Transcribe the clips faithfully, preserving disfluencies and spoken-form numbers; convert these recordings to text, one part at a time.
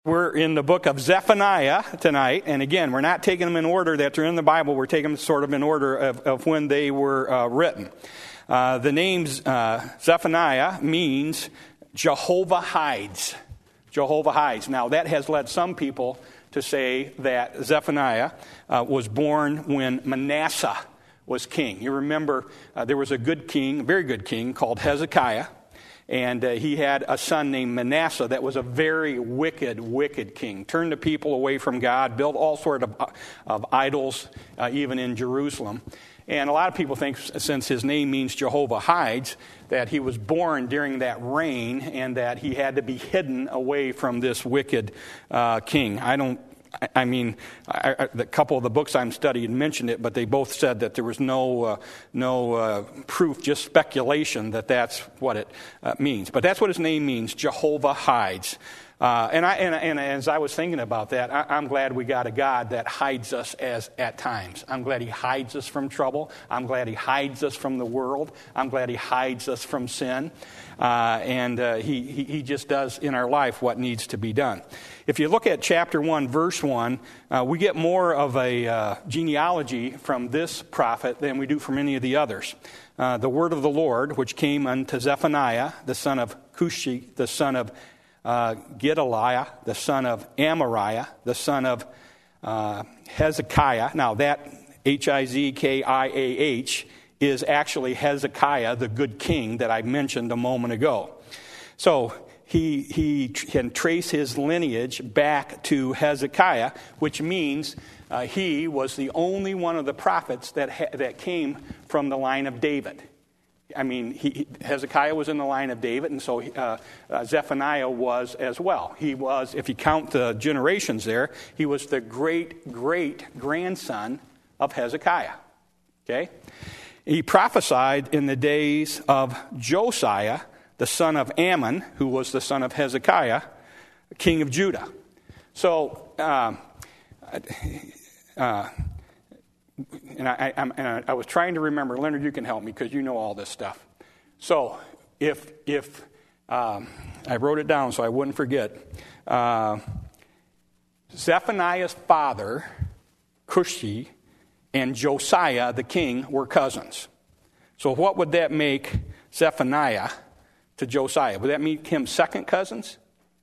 We're in the book of Zephaniah tonight, and again, we're not taking them in order that they're in the Bible. We're taking them sort of in order of, of when they were uh, written. Uh, the name uh, Zephaniah means Jehovah hides. Jehovah hides. Now, that has led some people to say that Zephaniah uh, was born when Manasseh was king. You remember uh, there was a good king, a very good king, called Hezekiah. And uh, he had a son named Manasseh that was a very wicked, wicked king. Turned the people away from God, built all sorts of, of idols, uh, even in Jerusalem. And a lot of people think, since his name means Jehovah hides, that he was born during that reign and that he had to be hidden away from this wicked uh, king. I don't I mean, I, I, a couple of the books I'm studying mentioned it, but they both said that there was no uh, no uh, proof, just speculation that that's what it uh, means. But that's what his name means, Jehovah hides. Uh, and, I, and, and as I was thinking about that, I, I'm glad we got a God that hides us as at times. I'm glad he hides us from trouble. I'm glad he hides us from the world. I'm glad he hides us from sin. Uh, and uh, he, he, he just does in our life what needs to be done. If you look at chapter one, verse one, uh, we get more of a uh, genealogy from this prophet than we do from any of the others. Uh, the word of the Lord, which came unto Zephaniah, the son of Cushi, the son of Uh, Gedaliah, the son of Amariah, the son of uh, Hezekiah. Now that H I Z K I A H is actually Hezekiah, the good king that I mentioned a moment ago. So he, he can trace his lineage back to Hezekiah, which means uh, he was the only one of the prophets that ha- that came from the line of David. I mean, he, Hezekiah was in the line of David, and so uh, uh, Zephaniah was as well. He was, if you count the generations there, he was the great-great-grandson of Hezekiah. Okay? He prophesied in the days of Josiah, the son of Ammon, who was the son of Hezekiah, king of Judah. So, um, uh, And I, I, and I was trying to remember, Leonard, you can help me because you know all this stuff. So if if um, I wrote it down so I wouldn't forget, uh, Zephaniah's father, Cushi, and Josiah, the king, were cousins. So what would that make Zephaniah to Josiah? Would that make him second cousins?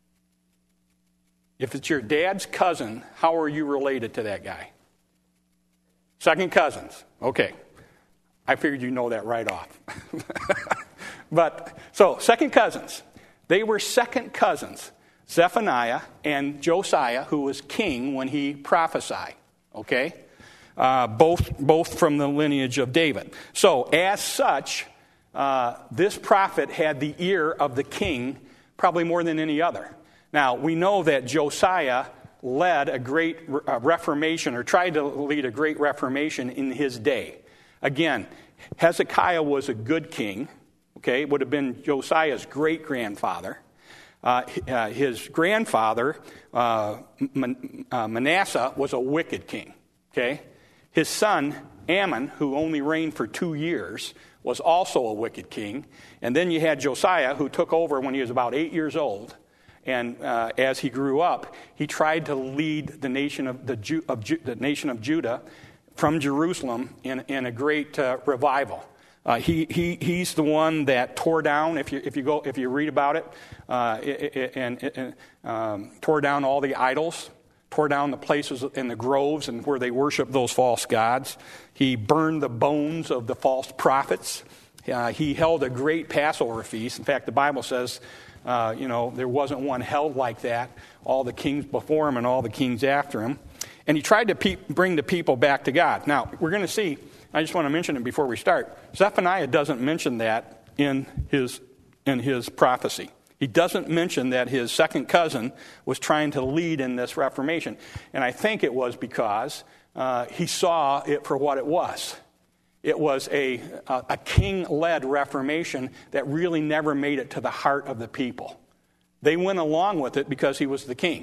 If it's your dad's cousin, how are you related to that guy? Second cousins. Okay. I figured you know that right off. But, so, second cousins. They were second cousins, Zephaniah and Josiah, who was king when he prophesied. Okay? Uh, both, both from the lineage of David. So, as such, uh, this prophet had the ear of the king probably more than any other. Now, we know that Josiah led a great uh, reformation, or tried to lead a great reformation in his day. Again, Hezekiah was a good king. Okay, it would have been Josiah's great-grandfather. Uh, uh, his grandfather, uh, Man- uh, Manasseh, was a wicked king. Okay, his son, Ammon, who only reigned for two years, was also a wicked king. And then you had Josiah, who took over when he was about eight years old. And uh, as he grew up, he tried to lead the nation of the, Ju- of Ju- the nation of Judah from Jerusalem in, in a great uh, revival. Uh, he, he he's the one that tore down, if you if you go if you read about it, uh, it, it and it, um, tore down all the idols, tore down the places in the groves and where they worshiped those false gods. He burned the bones of the false prophets. Uh, he held a great Passover feast. In fact, the Bible says, Uh, you know, there wasn't one held like that, all the kings before him and all the kings after him. And he tried to pe- bring the people back to God. Now, we're going to see, I just want to mention it before we start, Zephaniah doesn't mention that in his in his prophecy. He doesn't mention that his second cousin was trying to lead in this reformation. And I think it was because uh, he saw it for what it was. It was a, a, a king-led reformation that really never made it to the heart of the people. They went along with it because he was the king.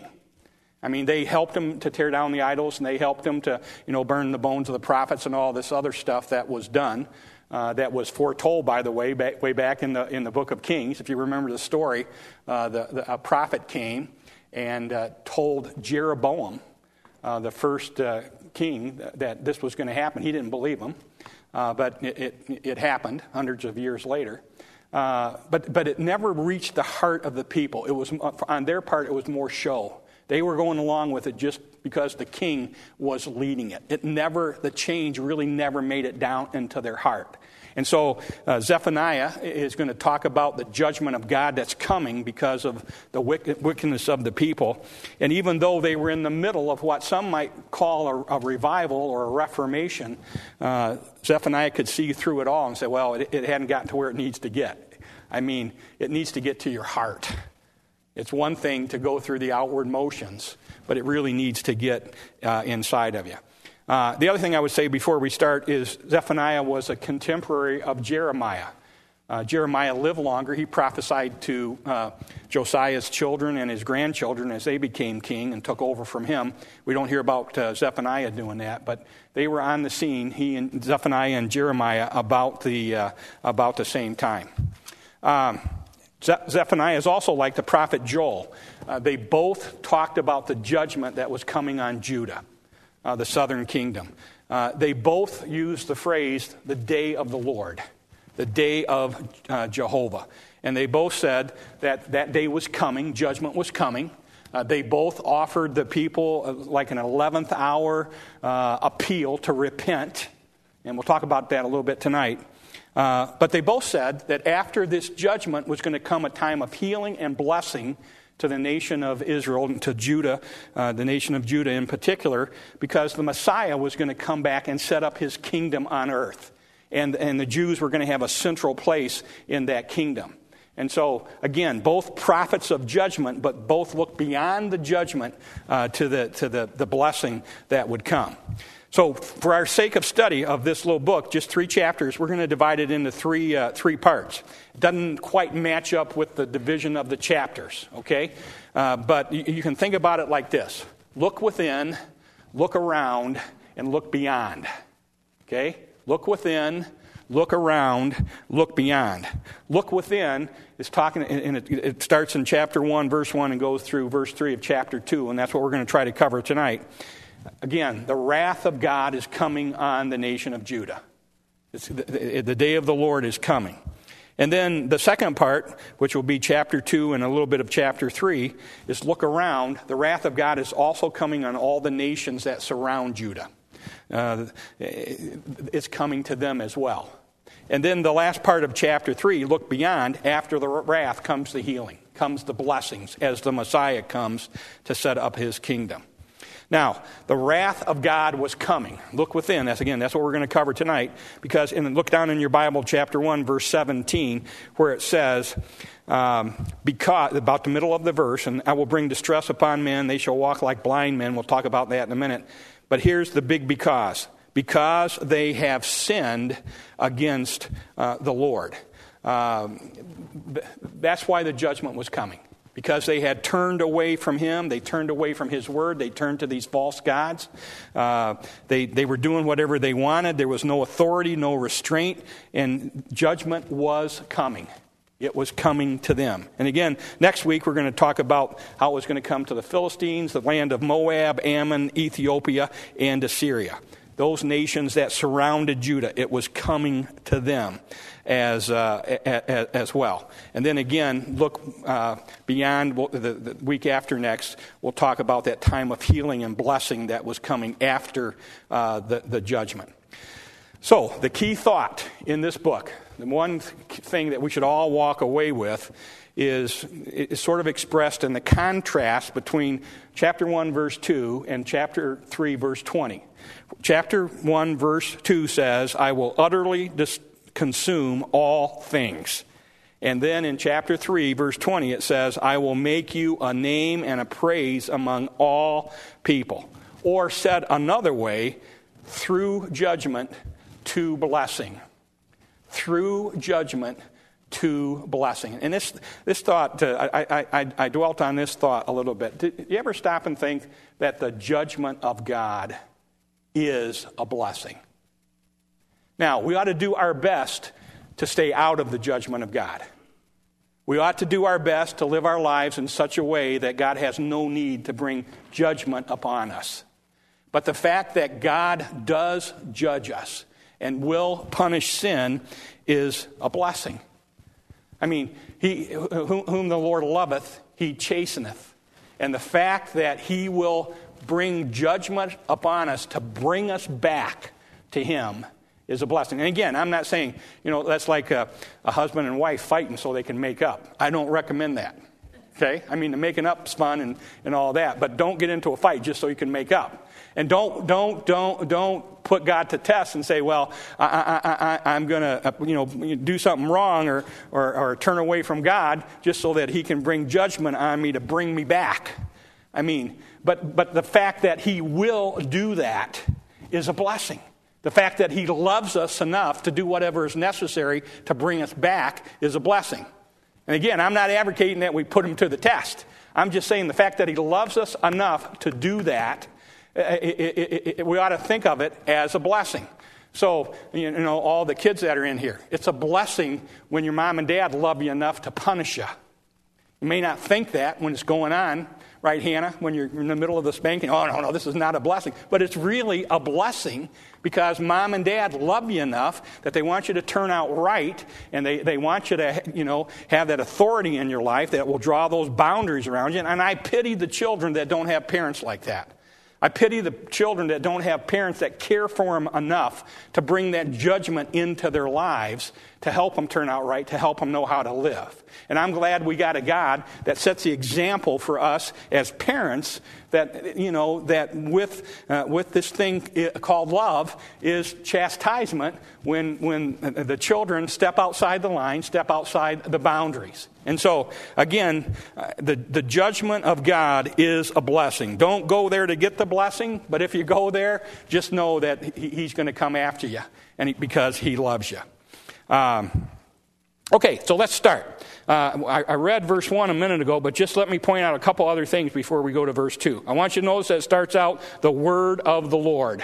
I mean, they helped him to tear down the idols, and they helped him to, you know, burn the bones of the prophets and all this other stuff that was done. Uh, that was foretold, by the way, back, way back in the in the book of Kings. If you remember the story, uh, the, the a prophet came and uh, told Jeroboam, uh, the first uh, king, that this was going to happen. He didn't believe him, uh, but it, it, it happened hundreds of years later. Uh, but, but it never reached the heart of the people. It was, on their part, it was more show. They were going along with it just because the king was leading it. It never, the change really never made it down into their heart. And so uh, Zephaniah is going to talk about the judgment of God that's coming because of the wicked, wickedness of the people. And even though they were in the middle of what some might call a, a revival or a reformation, uh, Zephaniah could see through it all and say, well, it, it hadn't gotten to where it needs to get. I mean, it needs to get to your heart. It's one thing to go through the outward motions, but it really needs to get uh, inside of you. Uh, the other thing I would say before we start is Zephaniah was a contemporary of Jeremiah. Uh, Jeremiah lived longer. He prophesied to uh, Josiah's children and his grandchildren as they became king and took over from him. We don't hear about uh, Zephaniah doing that, but they were on the scene, he and Zephaniah and Jeremiah, about the, uh, about the same time. Um, Zephaniah is also like the prophet Joel. Uh, they both talked about the judgment that was coming on Judah. Uh, the southern kingdom. Uh, they both used the phrase, the day of the Lord, the day of uh, Jehovah. And they both said that that day was coming, judgment was coming. Uh, they both offered the people uh, like an eleventh hour uh, appeal to repent. And we'll talk about that a little bit tonight. Uh, but they both said that after this judgment was going to come a time of healing and blessing to the nation of Israel and to Judah, uh, the nation of Judah in particular, because the Messiah was going to come back and set up his kingdom on earth. And, and the Jews were going to have a central place in that kingdom. And so, again, both prophets of judgment, but both look beyond the judgment uh, to, the, to the, the blessing that would come. So for our sake of study of this little book, just three chapters, we're going to divide it into three uh, three parts. It doesn't quite match up with the division of the chapters, okay? Uh, but you, you can think about it like this. Look within, look around, and look beyond, okay? Look within, look around, look beyond. Look within is talking, and it, it starts in chapter one, verse one, and goes through verse three of chapter two, and that's what we're going to try to cover tonight. Again, the wrath of God is coming on the nation of Judah. It's the, the day of the Lord is coming. And then the second part, which will be chapter two and a little bit of chapter three, is look around. The wrath of God is also coming on all the nations that surround Judah. Uh, it's coming to them as well. And then the last part of chapter three, look beyond. After the wrath comes the healing, comes the blessings as the Messiah comes to set up his kingdom. Now, the wrath of God was coming. Look within. That's again, that's what we're going to cover tonight. Because, and look down in your Bible, chapter one, verse seventeen, where it says, um, because about the middle of the verse, and I will bring distress upon men; they shall walk like blind men. We'll talk about that in a minute. But here's the big because: because they have sinned against uh, the Lord. Um, that's why the judgment was coming. Because they had turned away from him, they turned away from his word, they turned to these false gods. Uh, they, they were doing whatever they wanted. There was no authority, no restraint, and judgment was coming. It was coming to them. And again, next week we're going to talk about how it was going to come to the Philistines, the land of Moab, Ammon, Ethiopia, and Assyria. Those nations that surrounded Judah, it was coming to them as uh, as, as well. And then again, look uh, beyond the, the week after next, we'll talk about that time of healing and blessing that was coming after uh, the, the judgment. So the key thought in this book, the one thing that we should all walk away with, is, is sort of expressed in the contrast between chapter one, verse two, and chapter three, verse twenty. Chapter one, verse two says, I will utterly dis- consume all things. And then in chapter three, verse twenty, it says, I will make you a name and a praise among all people. Or said another way, through judgment to blessing. Through judgment to blessing. And this this thought, uh, I, I, I dwelt on this thought a little bit. Did you ever stop and think that the judgment of God is a blessing? Now, we ought to do our best to stay out of the judgment of God. We ought to do our best to live our lives in such a way that God has no need to bring judgment upon us. But the fact that God does judge us and will punish sin is a blessing. I mean, he whom the Lord loveth, he chasteneth. And the fact that he will bring judgment upon us to bring us back to him is a blessing. And again, I'm not saying, you know, that's like a, a husband and wife fighting so they can make up. I don't recommend that. Okay? I mean, the making up's fun and, and all that, but don't get into a fight just so you can make up. And don't don't don't don't put God to test and say, well, I, I, I, I'm going to you know do something wrong or, or or turn away from God just so that he can bring judgment on me to bring me back. I mean, but but the fact that he will do that is a blessing. The fact that he loves us enough to do whatever is necessary to bring us back is a blessing. And again, I'm not advocating that we put him to the test. I'm just saying the fact that he loves us enough to do that, it, it, it, it, we ought to think of it as a blessing. So, you know, all the kids that are in here, it's a blessing when your mom and dad love you enough to punish you. You may not think that when it's going on, right, Hannah, when you're in the middle of the spanking. Oh, no, no, this is not a blessing. But it's really a blessing because mom and dad love you enough that they want you to turn out right, and they, they want you to, you know, have that authority in your life that will draw those boundaries around you. And I pity the children that don't have parents like that. I pity the children that don't have parents that care for them enough to bring that judgment into their lives to help them turn out right, to help them know how to live. And I'm glad we got a God that sets the example for us as parents that, you know, that with uh, with this thing called love is chastisement when when the children step outside the line, step outside the boundaries. And so, again, uh, the, the judgment of God is a blessing. Don't go there to get the blessing, but if you go there, just know that he, he's going to come after you and he, because he loves you. Um, okay, so let's start. Uh, I, I read verse one a minute ago, but just let me point out a couple other things before we go to verse two. I want you to notice that it starts out, the word of the Lord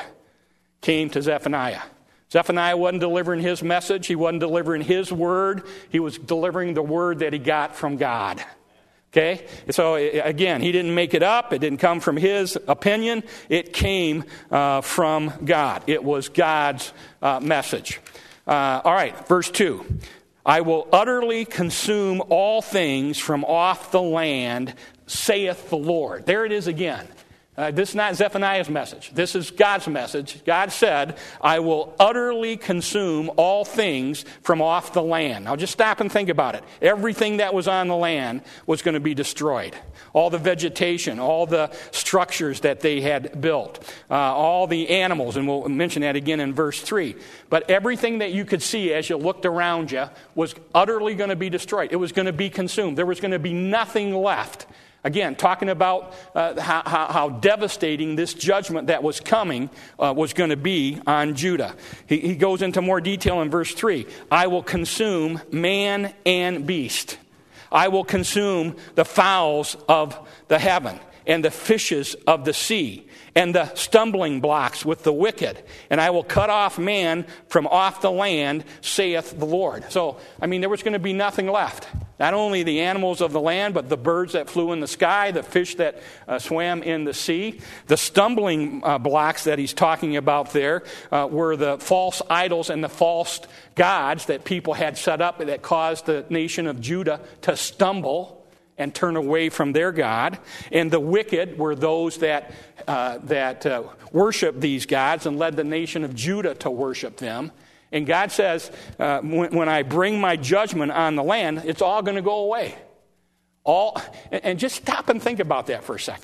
came to Zephaniah. Zephaniah wasn't delivering his message. He wasn't delivering his word. He was delivering the word that he got from God. Okay? So, again, he didn't make it up. It didn't come from his opinion. It came uh, from God. It was God's uh, message. Uh, all right, verse two. I will utterly consume all things from off the land, saith the Lord. There it is again. Uh, this is not Zephaniah's message. This is God's message. God said, I will utterly consume all things from off the land. Now just stop and think about it. Everything that was on the land was going to be destroyed. All the vegetation, all the structures that they had built, uh, all the animals, and we'll mention that again in verse three. But everything that you could see as you looked around you was utterly going to be destroyed. It was going to be consumed. There was going to be nothing left. Again, talking about uh, how, how, how devastating this judgment that was coming uh, was going to be on Judah. He, he goes into more detail in verse three. I will consume man and beast. I will consume the fowls of the heaven and the fishes of the sea and the stumbling blocks with the wicked. And I will cut off man from off the land, saith the Lord. So, I mean, there was going to be nothing left. Not only the animals of the land, but the birds that flew in the sky, the fish that uh, swam in the sea. The stumbling uh, blocks that he's talking about there uh, were the false idols and the false gods that people had set up that caused the nation of Judah to stumble and turn away from their God. And the wicked were those that uh, that uh, worshiped these gods and led the nation of Judah to worship them. And God says, uh, when, when I bring my judgment on the land, it's all going to go away. All, and, and just stop and think about that for a second.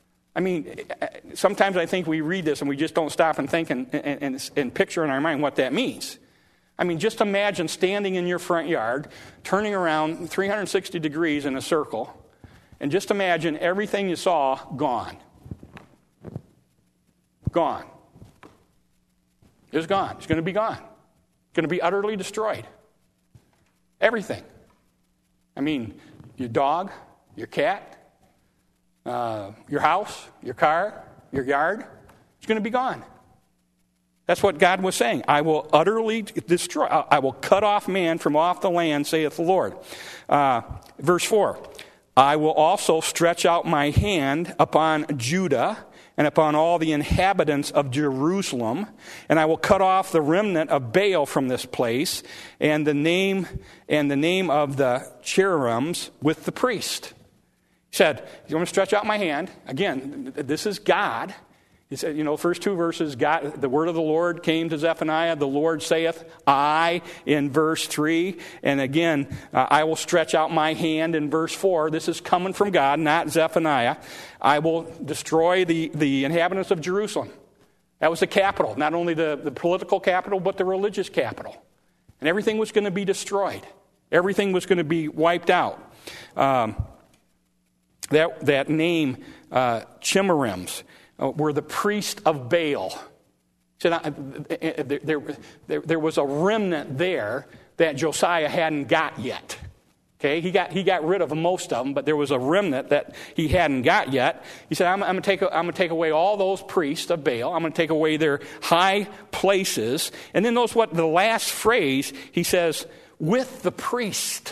I mean, sometimes I think we read this and we just don't stop and think and, and, and, and picture in our mind what that means. I mean, just imagine standing in your front yard, turning around three hundred sixty degrees in a circle, and just imagine everything you saw gone. Gone. It's gone. It's going to be gone. Going to be utterly destroyed. Everything. I mean, your dog, your cat, uh, your house, your car, your yard, it's going to be gone. That's what God was saying. I will utterly destroy, I will cut off man from off the land, saith the Lord. Uh, verse four, I will also stretch out my hand upon Judah and upon all the inhabitants of Jerusalem, and I will cut off the remnant of Baal from this place, and the name and the name of the cherubims with the priest. He said, you want to stretch out my hand? Again, this is God. He said, you know, first two verses, God, the word of the Lord came to Zephaniah. The Lord saith, I, in verse three. And again, uh, I will stretch out my hand in verse four. This is coming from God, not Zephaniah. I will destroy the, the inhabitants of Jerusalem. That was the capital, not only the, the political capital, but the religious capital. And everything was going to be destroyed. Everything was going to be wiped out. Um, that, that name, uh, Chimerims, were the priest of Baal. So there, there, there was a remnant there that Josiah hadn't got yet. Okay, he got he got rid of most of them, but there was a remnant that he hadn't got yet. He said, "I'm, I'm going to take I'm going to take away all those priests of Baal. I'm going to take away their high places." And then notice what the last phrase he says: "With the priest."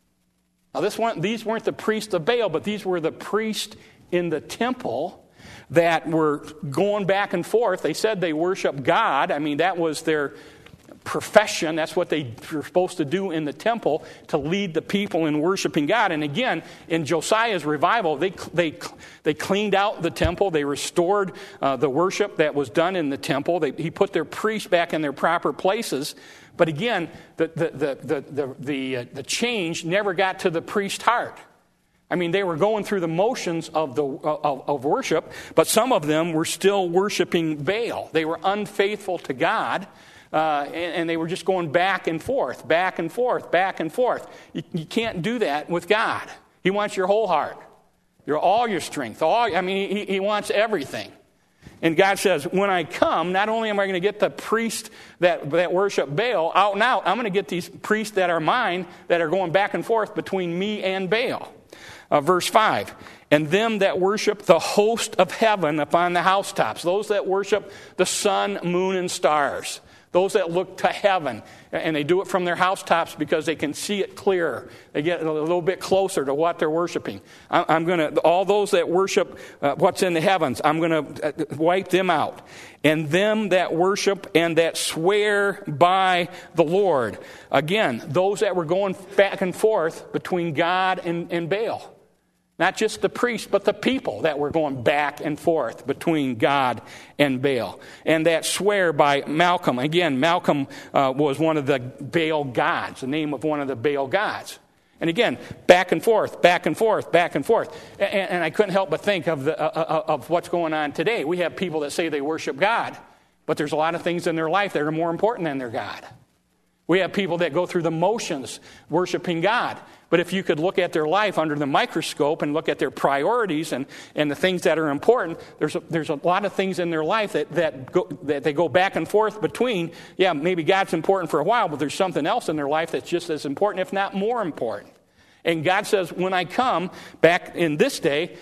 Now, this one, these weren't the priests of Baal, but these were the priests in the temple that were going back and forth. They said they worship God. I mean, that was their profession. That's what they were supposed to do in the temple, to lead the people in worshiping God. And again, in Josiah's revival, they they they cleaned out the temple. They restored uh, the worship that was done in the temple. They, he put their priests back in their proper places. But again, the the the the the, the, uh, the change never got to the priest's heart. I mean, they were going through the motions of the of, of worship, but some of them were still worshiping Baal. They were unfaithful to God, uh, and, and they were just going back and forth, back and forth, back and forth. You, you can't do that with God. He wants your whole heart, your all your strength. All I mean, he, he wants everything. And God says, when I come, not only am I going to get the priests that, that worship Baal out and out, I'm going to get these priests that are mine that are going back and forth between me and Baal. Uh, verse five, and them that worship the host of heaven upon the housetops, those that worship the sun, moon, and stars, those that look to heaven, and they do it from their housetops because they can see it clearer. They get a little bit closer to what they're worshiping. I, I'm going to, all those that worship uh, what's in the heavens, I'm going to wipe them out. And them that worship and that swear by the Lord. Again, those that were going back and forth between God and, and Baal. Not just the priests, but the people that were going back and forth between God and Baal. And that swear by Malcolm. Again, Malcolm uh, was one of the Baal gods, the name of one of the Baal gods. And again, back and forth, back and forth, back and forth. And, and I couldn't help but think of, the, uh, of what's going on today. We have people that say they worship God, but there's a lot of things in their life that are more important than their God. We have people that go through the motions worshiping God. But if you could look at their life under the microscope and look at their priorities and, and the things that are important, there's a, there's a lot of things in their life that, that, go, that they go back and forth between. Yeah, maybe God's important for a while, but there's something else in their life that's just as important, if not more important. And God says, when I come back in this day,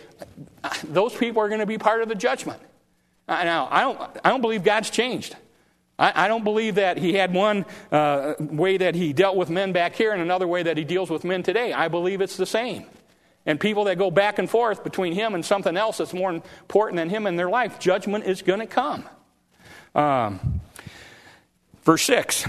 those people are going to be part of the judgment. Now, I don't, I don't believe God's changed. I don't believe that he had one uh, way that he dealt with men back here and another way that he deals with men today. I believe it's the same. And people that go back and forth between him and something else that's more important than him in their life, judgment is going to come. Um, verse six,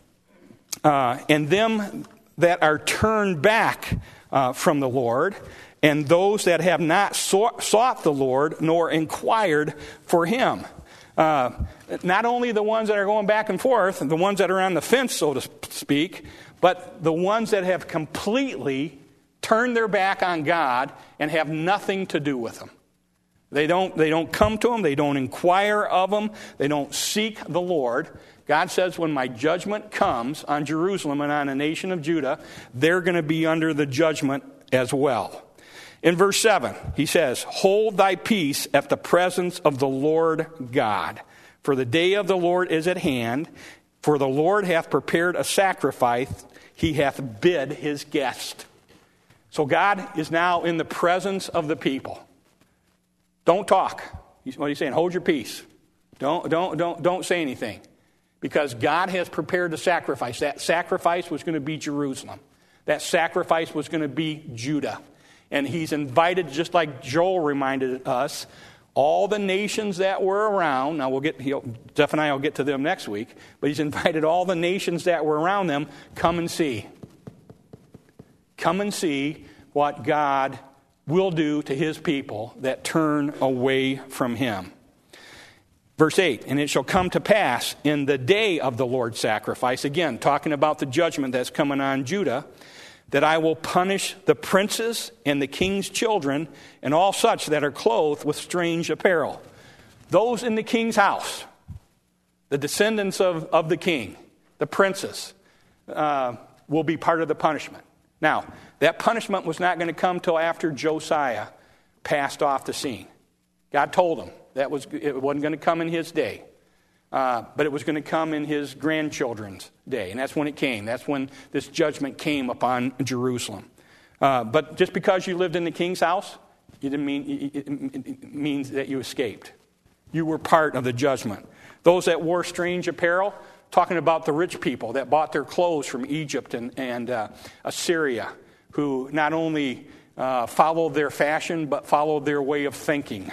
uh, and them that are turned back uh, from the Lord, and those that have not sought, sought the Lord, nor inquired for him. Uh, not only the ones that are going back and forth, the ones that are on the fence, so to speak, but the ones that have completely turned their back on God and have nothing to do with him. They don't, they don't come to him. They don't inquire of him. They don't seek the Lord. God says, when my judgment comes on Jerusalem and on the nation of Judah, they're going to be under the judgment as well. In verse seven, he says, hold thy peace at the presence of the Lord God. For the day of the Lord is at hand. For the Lord hath prepared a sacrifice. He hath bid his guest. So God is now in the presence of the people. Don't talk. What are you saying? Hold your peace. Don't, don't, don't, don't say anything. because God has prepared the sacrifice. That sacrifice was going to be Jerusalem. That sacrifice was going to be Judah. And he's invited, just like Joel reminded us, all the nations that were around. Now, we'll get, he'll, Zephaniah will get to them next week. But he's invited all the nations that were around them, come and see. Come and see what God will do to his people that turn away from him. Verse eight, and it shall come to pass in the day of the Lord's sacrifice, again, talking about the judgment that's coming on Judah, that I will punish the princes and the king's children and all such that are clothed with strange apparel. Those in the king's house, the descendants of, of the king, the princes, uh, will be part of the punishment. Now, that punishment was not going to come till after Josiah passed off the scene. God told him that was it wasn't going to come in his day, uh, but it was going to come in his grandchildren's day, and that's when it came. That's when this judgment came upon Jerusalem. Uh, but just because you lived in the king's house, it didn't mean it, it, it means that you escaped. You were part of the judgment. Those that wore strange apparel, talking about the rich people that bought their clothes from Egypt and, and uh, Assyria, who not only uh, followed their fashion, but followed their way of thinking.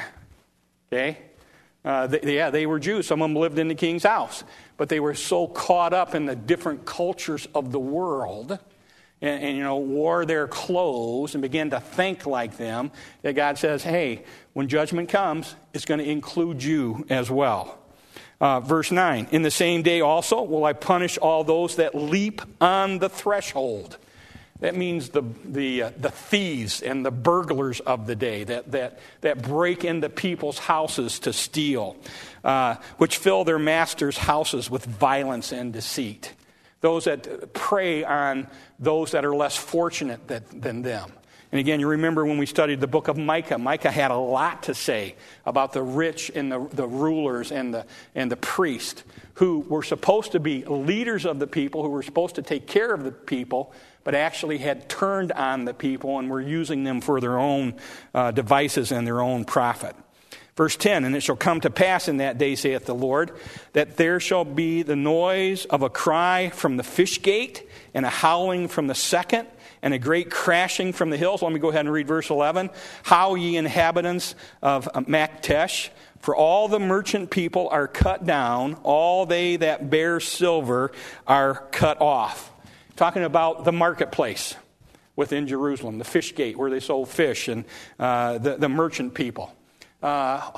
Okay? Uh, they, yeah, they were Jews. Some of them lived in the king's house. But they were so caught up in the different cultures of the world and, and, you know, wore their clothes and began to think like them that God says, hey, when judgment comes, it's going to include you as well. Uh, verse nine, in the same day also will I punish all those that leap on the threshold. That means the the uh, the thieves and the burglars of the day that that that break into people's houses to steal, uh, which fill their masters' houses with violence and deceit. Those that prey on those that are less fortunate that, than them. And again, you remember when we studied the book of Micah. Micah had a lot to say about the rich and the, the rulers and the and the priests who were supposed to be leaders of the people, who were supposed to take care of the people, but actually had turned on the people and were using them for their own uh, devices and their own profit. Verse ten, and it shall come to pass in that day, saith the Lord, that there shall be the noise of a cry from the fish gate, and a howling from the second, and a great crashing from the hills. Let me go ahead and read verse eleven. How ye inhabitants of Maktesh, for all the merchant people are cut down, all they that bear silver are cut off. Talking about the marketplace within Jerusalem, the fish gate where they sold fish, and uh, the, the merchant people. Uh,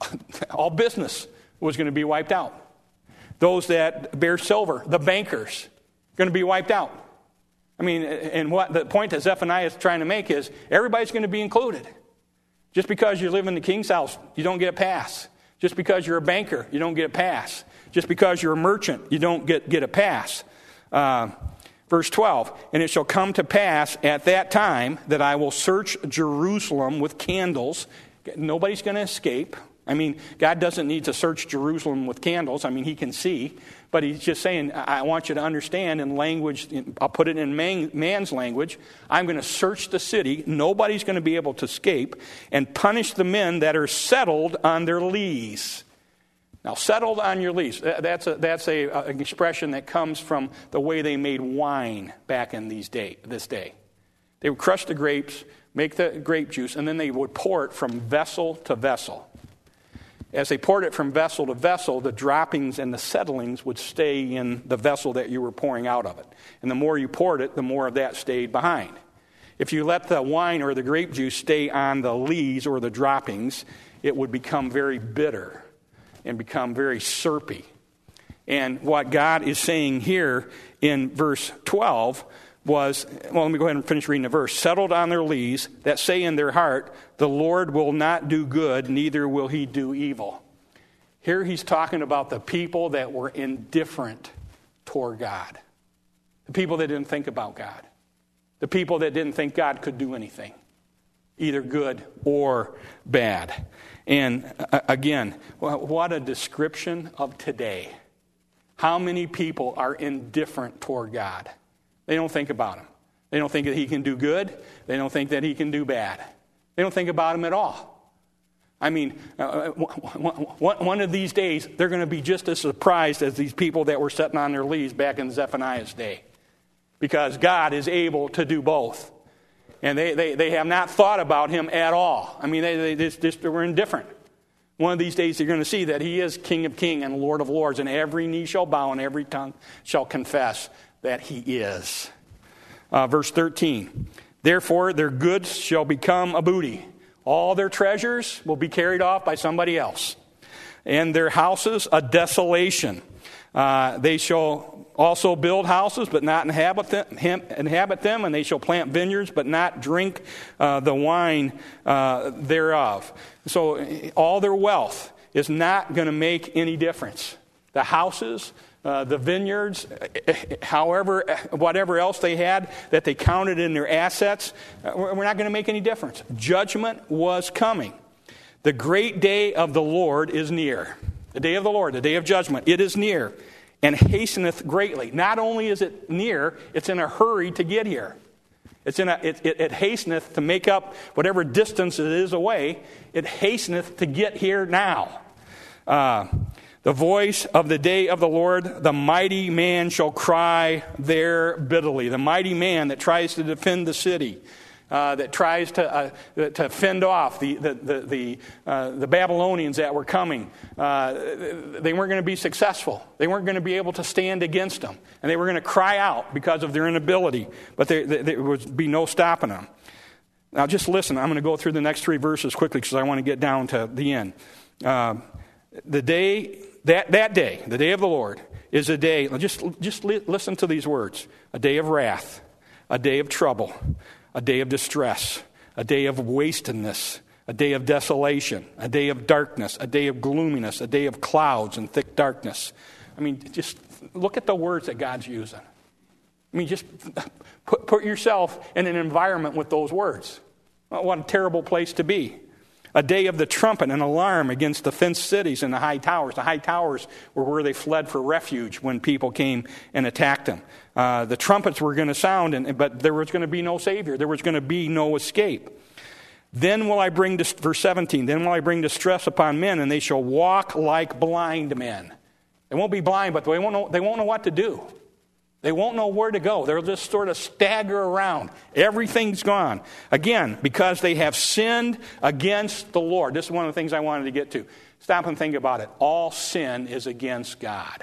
all business was going to be wiped out. Those that bear silver, the bankers, going to be wiped out. I mean, and what the point that Zephaniah is trying to make is everybody's going to be included. Just because you live in the king's house, you don't get a pass. Just because you're a banker, you don't get a pass. Just because you're a merchant, you don't get, get a pass. Uh, verse twelve, and it shall come to pass at that time that I will search Jerusalem with candles. Nobody's going to escape. I mean, God doesn't need to search Jerusalem with candles. I mean, he can see. But he's just saying, I want you to understand in language, I'll put it in man, man's language, I'm going to search the city. Nobody's going to be able to escape, and punish the men that are settled on their lees. Now, settled on your lees, that's, a, that's a, an expression that comes from the way they made wine back in these day, this day. They would crush the grapes, make the grape juice, and then they would pour it from vessel to vessel. As they poured it from vessel to vessel, the droppings and the settlings would stay in the vessel that you were pouring out of it. And the more you poured it, the more of that stayed behind. If you let the wine or the grape juice stay on the lees or the droppings, it would become very bitter and become very syrupy. And what God is saying here in verse twelve was, well, let me go ahead and finish reading the verse. Settled on their lees, that say in their heart, the Lord will not do good, neither will he do evil. Here he's talking about the people that were indifferent toward God. The people that didn't think about God. The people that didn't think God could do anything, either good or bad. And uh, again, what a description of today. How many people are indifferent toward God? They don't think about him. They don't think that he can do good. They don't think that he can do bad. They don't think about him at all. I mean, uh, one of these days, they're going to be just as surprised as these people that were sitting on their leaves back in Zephaniah's day. Because God is able to do both. And they, they, they have not thought about him at all. I mean, they, they just, just were indifferent. One of these days, you're going to see that he is King of kings and Lord of lords, and every knee shall bow and every tongue shall confess that he is. Uh, verse thirteen, therefore their goods shall become a booty. All their treasures will be carried off by somebody else. And their houses a desolation. Uh, they shall also build houses, but not inhabit them, inhabit them, and they shall plant vineyards, but not drink uh, the wine uh, thereof. So all their wealth is not going to make any difference. The houses, uh, the vineyards, however, whatever else they had that they counted in their assets, we're not going to make any difference. Judgment was coming. The great day of the Lord is near. The day of the Lord, the day of judgment, it is near, and hasteneth greatly. Not only is it near, it's in a hurry to get here. It's in a, it, it, it hasteneth to make up whatever distance it is away. It hasteneth to get here now. Uh, the voice of the day of the Lord, the mighty man shall cry there bitterly. The mighty man that tries to defend the city. Uh, that tries to uh, to fend off the the the the, uh, the Babylonians that were coming. Uh, they weren't going to be successful. They weren't going to be able to stand against them, and they were going to cry out because of their inability. But there, there, there would be no stopping them. Now, just listen. I'm going to go through the next three verses quickly because I want to get down to the end. Uh, the day that that day, the day of the Lord, is a day. Just just li- listen to these words: a day of wrath, a day of trouble. A day of distress, a day of wastedness, a day of desolation, a day of darkness, a day of gloominess, a day of clouds and thick darkness. I mean, just look at the words that God's using. I mean, just put, put yourself in an environment with those words. What a terrible place to be. A day of the trumpet and alarm against the fenced cities and the high towers. The high towers were where they fled for refuge when people came and attacked them. Uh, the trumpets were going to sound, and, but there was going to be no Savior. There was going to be no escape. Then will I bring, verse seventeen, then will I bring distress upon men, and they shall walk like blind men. They won't be blind, but they won't know, they won't know what to do. They won't know where to go. They'll just sort of stagger around. Everything's gone. Again, because they have sinned against the Lord. This is one of the things I wanted to get to. Stop and think about it. All sin is against God.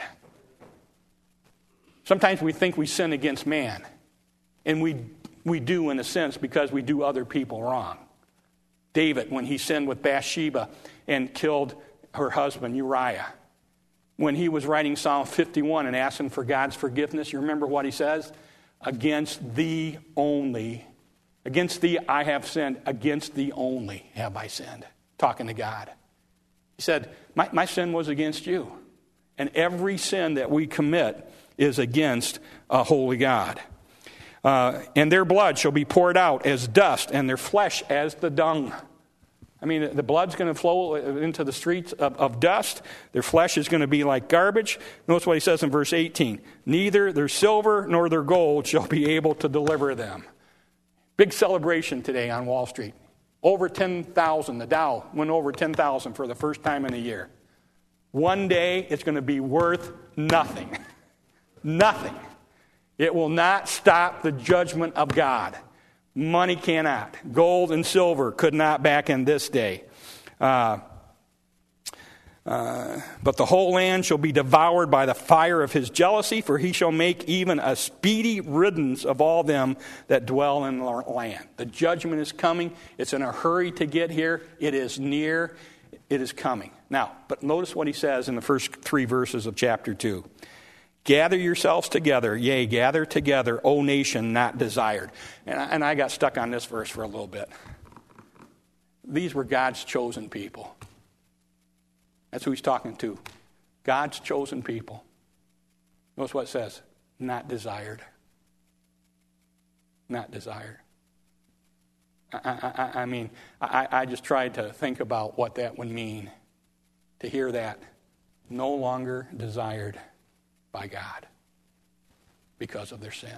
Sometimes we think we sin against man. And we we do in a sense because we do other people wrong. David, when he sinned with Bathsheba and killed her husband Uriah. When he was writing Psalm fifty-one and asking for God's forgiveness, you remember what he says? Against thee only. Against thee I have sinned. Against thee only have I sinned. Talking to God. He said, my, my sin was against you. And every sin that we commit is against a holy God. Uh, and their blood shall be poured out as dust, and their flesh as the dung. I mean, the blood's going to flow into the streets of, of dust. Their flesh is going to be like garbage. Notice what he says in verse eighteen. Neither their silver nor their gold shall be able to deliver them. Big celebration today on Wall Street. Over ten thousand. The Dow went over ten thousand for the first time in a year. One day, it's going to be worth nothing. Nothing. It will not stop the judgment of God. Money cannot. Gold and silver could not back in this day. Uh, uh, but the whole land shall be devoured by the fire of his jealousy, for he shall make even a speedy riddance of all them that dwell in the land. The judgment is coming. It's in a hurry to get here. It is near. It is coming. Now, but notice what he says in the first three verses of chapter two. Gather yourselves together, yea, gather together, O nation not desired. And I, and I got stuck on this verse for a little bit. These were God's chosen people. That's who he's talking to. God's chosen people. Notice what it says. Not desired. Not desired. I, I, I mean, I, I just tried to think about what that would mean. To hear that. No longer desired by God because of their sin.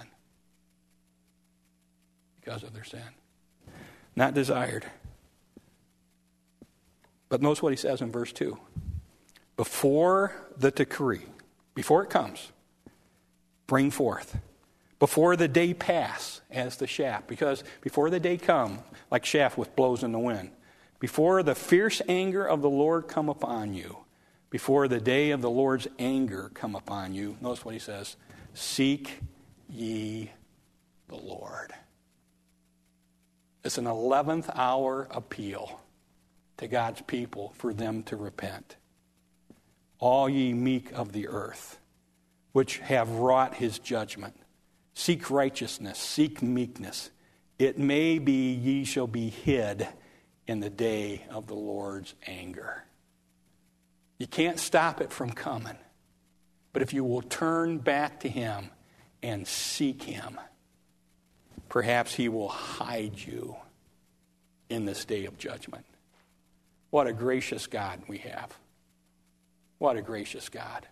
Because of their sin. Not desired. But notice what he says in verse two. Before the decree, before it comes, bring forth. Before the day pass, as the shaft. Because before the day come, like shaft with blows in the wind. Before the fierce anger of the Lord come upon you. Before the day of the Lord's anger come upon you. Notice what he says. Seek ye the Lord. It's an eleventh hour appeal to God's people for them to repent. All ye meek of the earth, which have wrought his judgment. Seek righteousness, seek meekness. It may be ye shall be hid in the day of the Lord's anger. You can't stop it from coming. But if you will turn back to him and seek him, perhaps he will hide you in this day of judgment. What a gracious God we have. What a gracious God.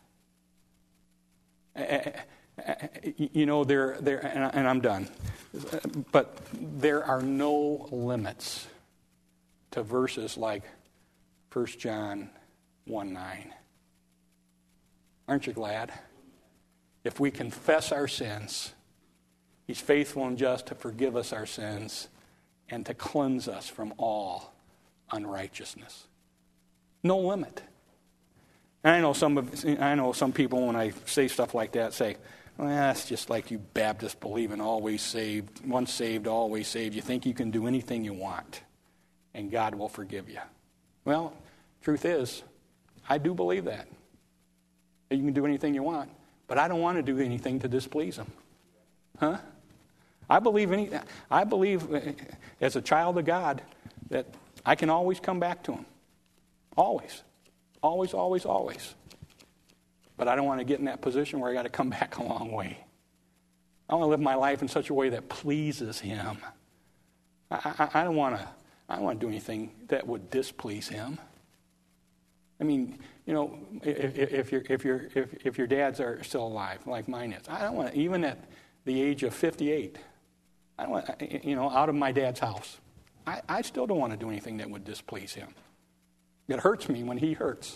You know, there, there, and I'm done, but there are no limits to verses like First John one nine. Aren't you glad? If we confess our sins, he's faithful and just to forgive us our sins and to cleanse us from all unrighteousness. No limit. And I know some of, I know some people when I say stuff like that say, well, that's just like you Baptists believe in always saved, once saved, always saved. You think you can do anything you want and God will forgive you. Well, truth is, I do believe that. That you can do anything you want, but I don't want to do anything to displease him. Huh? I believe any, I believe as a child of God that I can always come back to him. Always. Always, always, always. But I don't want to get in that position where I got to come back a long way. I want to live my life in such a way that pleases him. I, I, I don't want to. I don't want to do anything that would displease him. I mean, you know, if, if your if your if, if your dads are still alive, like mine is, I don't want to, even at the age of fifty-eight. I don't want, you know, out of my dad's house. I, I still don't want to do anything that would displease him. It hurts me when he hurts.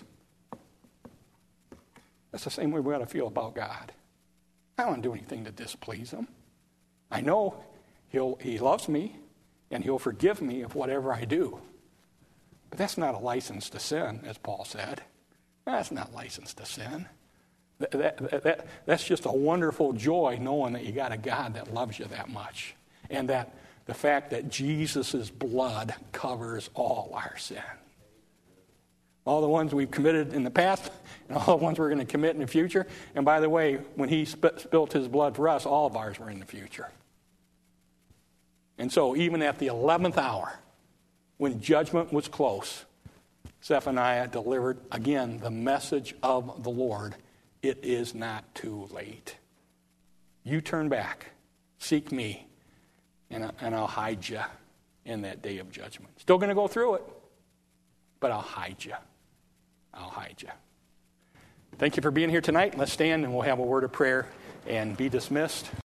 That's the same way we ought to feel about God. I don't want to do anything to displease him. I know he'll, he loves me, and he'll forgive me of whatever I do. But that's not a license to sin, as Paul said. That's not license to sin. That, that, that, that's just a wonderful joy knowing that you got a God that loves you that much. And that the fact that Jesus' blood covers all our sin. All the ones we've committed in the past, and all the ones we're going to commit in the future. And by the way, when he sp- spilt his blood for us, all of ours were in the future. And so even at the eleventh hour, when judgment was close, Zephaniah delivered, again, the message of the Lord. It is not too late. You turn back, seek me, and, and I'll hide you in that day of judgment. Still going to go through it, but I'll hide you. I'll hide you. Thank you for being here tonight. Let's stand and we'll have a word of prayer and be dismissed.